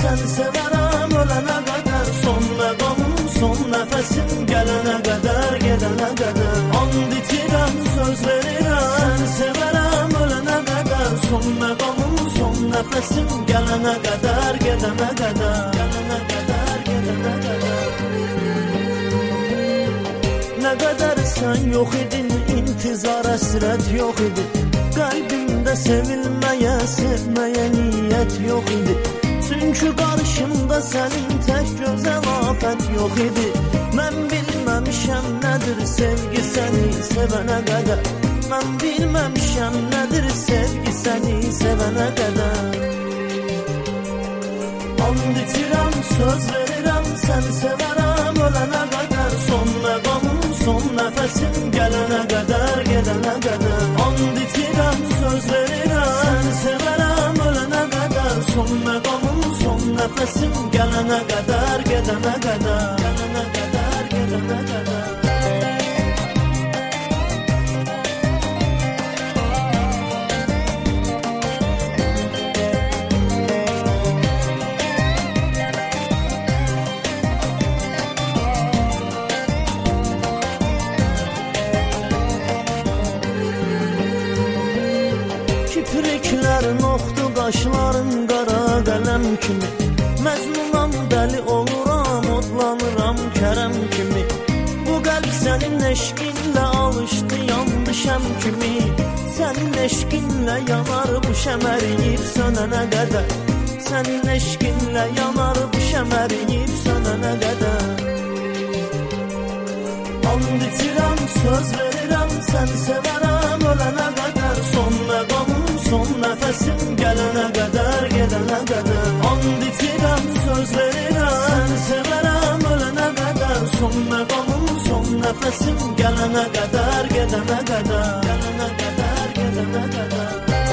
səni sevərəm ölənə qədər. Son məqamım, son nəfəsim gələnə qədər, gedənə qədər. And içirəm, söz verirəm, səni sevərəm ölənə qədər. Son məqamım, son nəfəsim gələnə qədər, gedənə qədər. Gələnə qədər, gedənə qədər. Nə qədər sən yox idin, intizar əsrət yox idi. Qəlbimdə sevilməyə, sevməyə niyyət yox idi. Çünki qarşımda sənin tək gözəl afət yox idi. Mən bilməmişəm nədir sevgi səni sevənə qədər. Mən bilməmişəm nədir sevgi səni sevənə qədər. And içirəm, söz verirəm, səni sevərəm ölənə qədər. Son məqamım, son nəfəsim gələnə qədər, gedənə qədər. And içirəm, söz verirəm, səni sevərəm ölənə qədər. Son məqamım, son nəfəsim gələnə qədər, gedənə qədər. Gələnə qədər, gedənə qədər. Kipriklərin oxdu, qaşların qara qələm kimi. Məcnunam, dəli oluram, odlanıram kərəm kimi. Bu qəlb sənin eşqinlə alışdı, yandı şəm kimi. Sənin eşqinlə yanar bu şəməriyib sönənə qədər. Sənin eşqinlə yanar bu şəməriyib sönənə qədər. And içirəm, söz verirəm, səni sevərəm ölənə qədər. Son məqamım, son nəfəsim gələnə qədər, gedənə qədər. And içirəm, söz verirəm, səni sevərəm ölənə qədər. Son məqamım, son nəfəsim gələnə qədər, gedənə qədər. Gələnə qədər, gedənə qədər.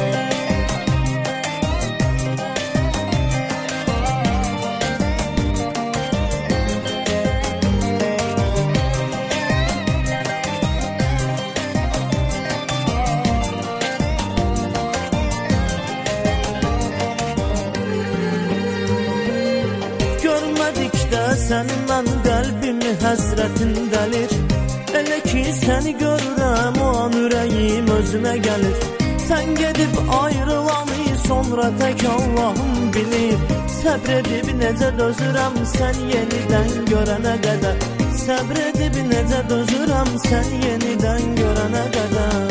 Sənin mən qəlbimi həsrətin dəlir. Elə ki səni görürəm o an ürəyim özünə gəlir. Sən gedib ayrılanı sonra tək Allahım bilir. Səbr edib necə dözürəm sən yenidən görənə qədər. Səbr edib necə dözürəm sən yenidən görənə qədər.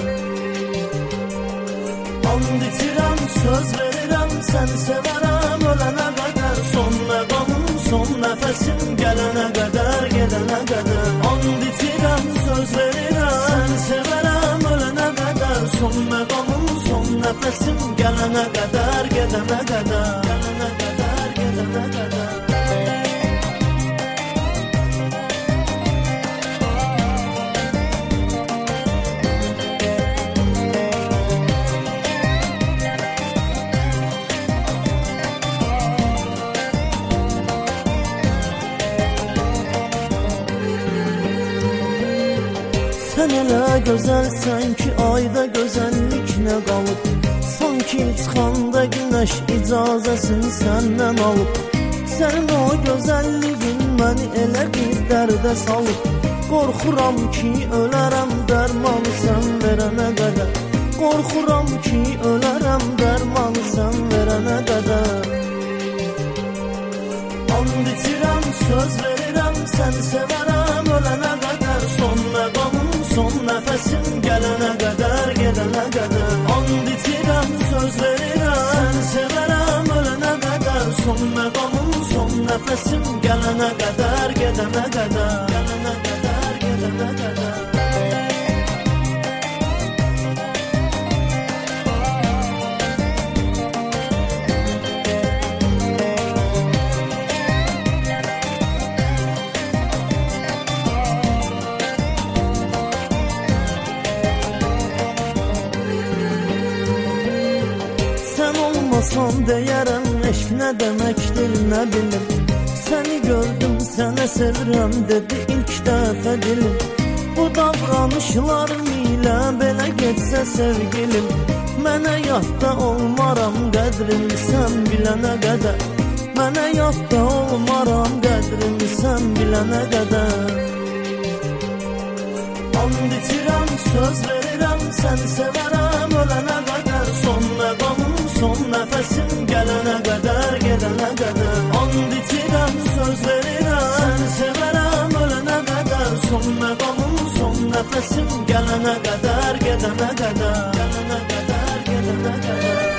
And içirəm, söz verirəm, səni sevərəm ölənə qədər. Son məqamım, son nəfəsim gələnə qədər, gedənə qədər. And içirəm, söz verirəm, səni sevərəm ölənə qədər. Son məqamım, son nəfəsim gələnə qədər, gedənə qədər. Gələnə qədər, gedənə qədər. Sən elə gözəlsən ki, ayda gözəllik nə qalıb. Sanki çıxanda günəş icazəsin səndən alıb. Sənin o gözəlliyin məni elə bir dərdə salıb. Qorxuram ki, ölərəm dərmanı sən verənə qədər. Qorxuram ki, ölərəm dərmanı sən verənə qədər. And içirəm, söz verirəm, səni sevərəm ölənə qədər. Son məqamım, son nəfəsim gələnə qədər, gedənə qədər. And içirəm, söz verirəm, səni sevərəm ölənə qədər. Son məqamım, son nəfəsim gələnə qədər, gedənə qədər. Gələnə qədər, gedənə qədər. Son deyərəm, eşq nə deməkdir, nə bilim. Səni gördüm, sənə sevirəm, dedi ilk dəfə dilim. Bu davranışlarım ilə belə getsə sevgilim. Mənə yadda olmaram, qədrini sən bilənə qədər. Mənə yadda olmaram qədrini sən bilənə qədər. And içirəm, söz verirəm, səni sevərəm ölənə qədər. Son məqamım, son nəfəsim gələnə qədər, gedənə qədər. And içirəm, söz verirəm, səni sevərəm ölənə qədər. Son məqamım, son nəfəsim gələnə qədər, gedənə qədər. Gələnə qədər, gedənə qədər.